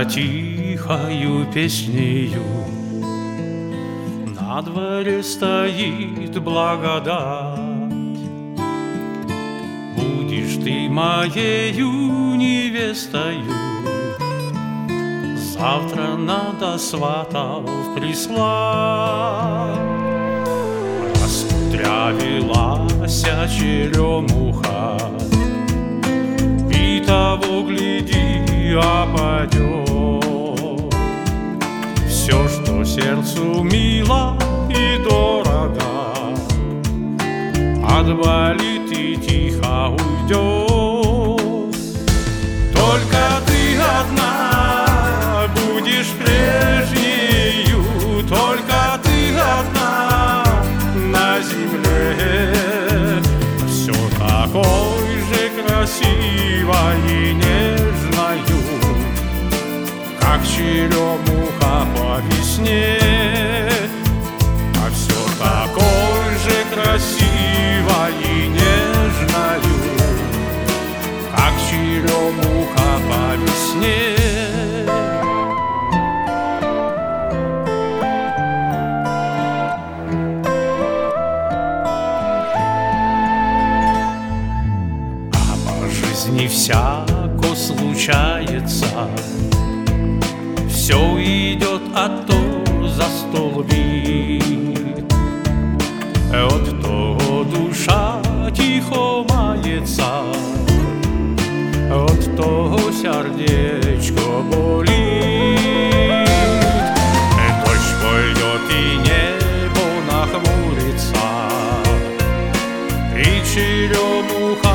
тихою песнею на дворе стоит благодать. Будешь ты моею невестою, завтра надо сватов прислать. Раскудрявилася черемуха, и того гляди, опадет все, что сердцу мило и дорого, отвалит и тихо уйдет. Только ты одна будешь прежнею, только ты одна на земле, все такой же красивой и нежною, как черемуха по весне, а все такой же красивой и нежною, как черемуха по весне. Не всяко случается, все идет, а то за стол бит. От того душа тихо мается, от того сердечко болит. Дождь пойдет и небо нахмурится, и черемуха